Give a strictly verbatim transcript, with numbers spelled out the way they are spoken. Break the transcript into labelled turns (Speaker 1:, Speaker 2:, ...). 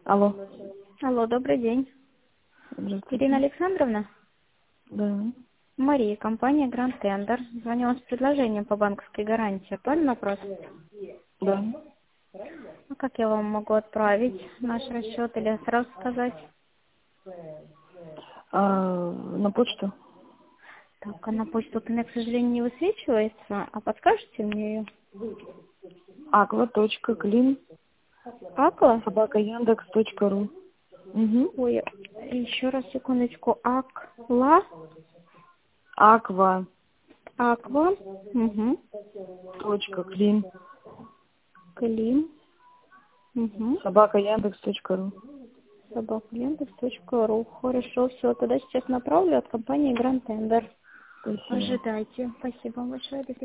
Speaker 1: Алло.
Speaker 2: Алло, добрый день.
Speaker 1: Здравствуйте.
Speaker 2: Ирина Александровна?
Speaker 1: Да.
Speaker 2: Мария, компания Grand Tender. Звоню вам с предложением по банковской гарантии. Актуальный вопрос?
Speaker 1: Да.
Speaker 2: А как я вам могу отправить наш расчет или сразу сказать?
Speaker 1: А, на почту?
Speaker 2: Так, а на почту у меня, к сожалению, не высвечивается. А подскажете мне ее?
Speaker 1: Аква точка клин
Speaker 2: Аква?
Speaker 1: собака яндекс точка ру. Угу.
Speaker 2: Ой, еще раз, секундочку. Акла?
Speaker 1: Аква
Speaker 2: Аква? Угу.
Speaker 1: точка клин
Speaker 2: Клим. Угу.
Speaker 1: собака яндекс точка ру.
Speaker 2: собака яндекс точка ру. Хорошо, все. Тогда сейчас направлю от компании Grand Tender.
Speaker 1: Спасибо.
Speaker 2: Ожидайте. Спасибо вам большое. До